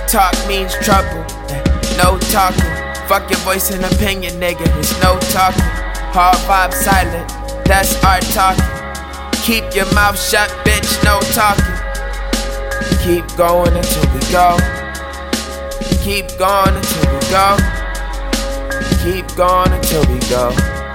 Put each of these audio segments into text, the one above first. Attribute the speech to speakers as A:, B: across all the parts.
A: Talk means trouble, no talking. Fuck your voice and opinion, nigga, it's no talking. Hard vibe silent, that's art talking. Keep your mouth shut, bitch, no talking. Keep going until we go. Keep going until we go. Keep going until we go.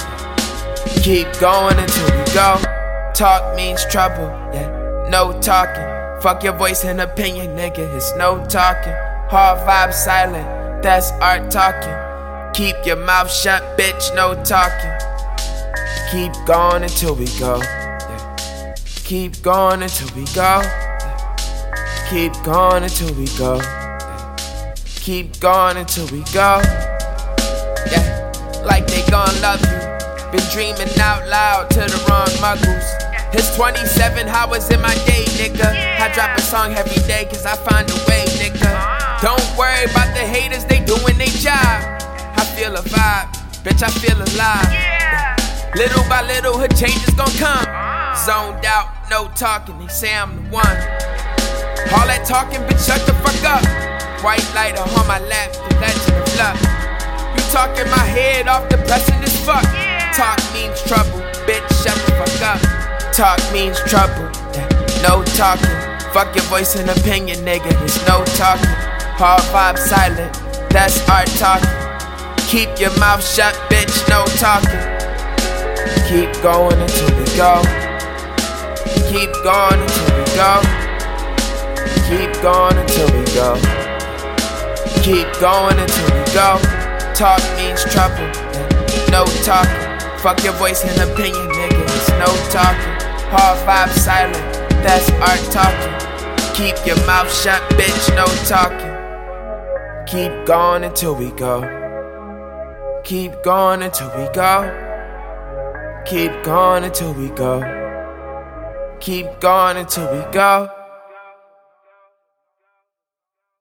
A: Keep going until we go. Talk means trouble, yeah, no talking. Fuck your voice and opinion, nigga, it's no talking. Hard vibe silent, that's art talking. Keep your mouth shut, bitch, no talking. Keep going until we go, yeah. Keep going until we go, yeah. Keep going until we go, yeah. Keep going until we go, yeah. Like they gon' love you. Been dreaming out loud to the wrong muggles. It's 27 hours in my day, nigga. I drop a song every day cause I find a way, nigga. Don't worry about the haters, they doing their job. I feel a vibe, bitch, I feel alive. Little by little, her changes gon' come. Zoned out, no talking, they say I'm the one. All that talking, bitch, shut the fuck up. White lighter on my lap, the legend of luck. You talking my head off, depressing as fuck. Talk means trouble, bitch, shut the fuck up. Talk means trouble, yeah, no talking. Fuck your voice and opinion, nigga, it's no talking. Hard vibe silent, that's art talking. Keep your mouth shut, bitch, no talking. Keep going until we go. Keep going until we go. Keep going until we go. Keep going until we go. Talk means trouble, yeah, no talking. Fuck your voice and opinion, nigga, it's no talking. Hard vibe silent, that's art talking. Keep your mouth shut, bitch, no talking. Keep going until we go. Keep going until we go. Keep going until we go. Keep going until we go.